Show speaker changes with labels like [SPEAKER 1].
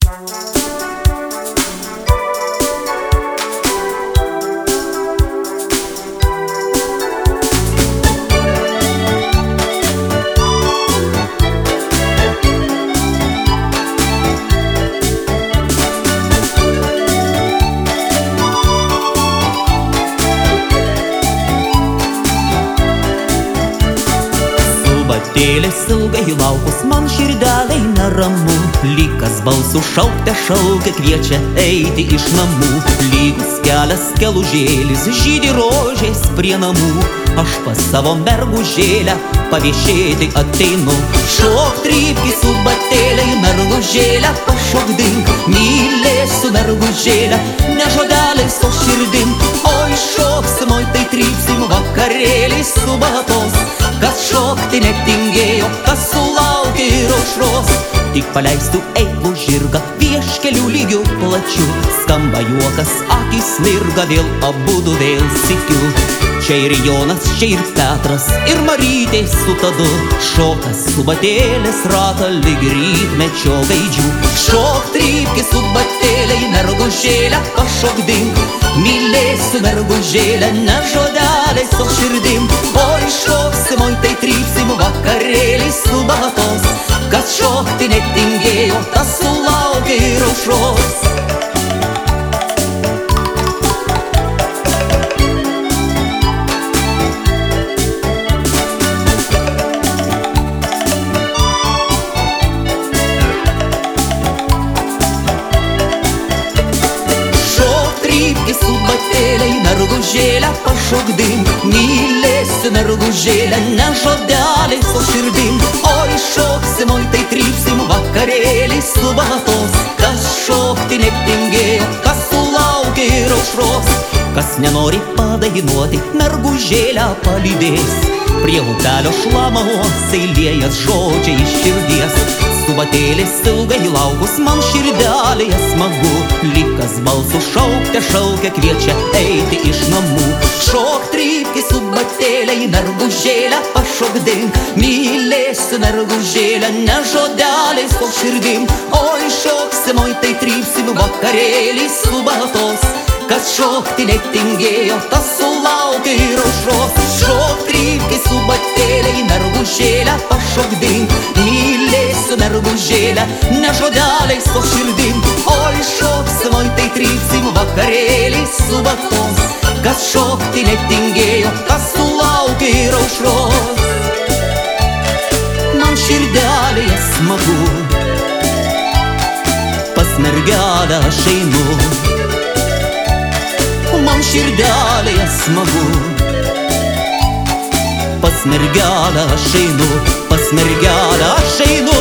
[SPEAKER 1] Subatėlės ilgai laukus man širdeliai neramu, lygas balsu šaukte šaukia, kviečia eiti iš namų. Lygus kelias kelužėlis žydi rožės prie namų, aš pas savo mergužėlę paviešėti ateinu. Šok trypki subatėlei, mergužėlę pašok dink, mylėsiu mergužėlę, ne žodeliais, o širdim. Oi šoksim, oi tai trypsim, vakarėliai subatos. Kas šokti netingėjo, kas sulaukė ir aušros. Tik paleistų eilų žirgą vieškelių lygių plačių, skamba juokas, akys smirga, vėl abudu vėl sykiu. Čia ir Jonas, čia ir Petras, ir Marytė su Tadu, šokas subatėlės ratą lyg rytmečio gaidžių. Šok trypki subatėlei, mergužėlę pašok dink, mylėsiu mergužėlę, ne žodeliais, o širdim. Oi šoksim, oi tai trypsim, vakarėliai subatos. Kas šokti netingėjo, tas sulaukė ir aušros. Subatėlei, mergužėlę pašok dink, mylėsiu mergužėlę, ne žodeliais, o širdim. Oi šoksim, oi tai trypsim, vakarėliai subatos. Kas šokti netingėjo, kas sulaukė ir aušros. Kas nenori padainuoti, mergužėlę palydės, prie upelio šlamamos eilėjas žodžiai iš širdies. Subatėlės ilgai laukus man širdelėje smagu, lygas balsu šaukte šaukia, kviečia eiti iš namų. Šok trypki subatėlei, mergužėlę pašok dink, mylėsiu mergužėlę, ne žodeliais, o širdim. Oi šoksim, oi tai trypsim, vakarėliai subatos. Kas šokti netingėjo, tas sulaukė ir aušros. Šok trypki subatėlei, mergužėlę pašok dink, mylėsiu mergužėlę, ne žodeliais, o širdim. Oi šoksim, oi tai trypsim, vakarėliai subatos. Kas šokti netingėjo, tas sulaukė ir aušros. Man širdelėje smagu, pas mergelę aš einu. Man širdelėje smagu, pas mergelę aš einu, pas mergelę aš einu.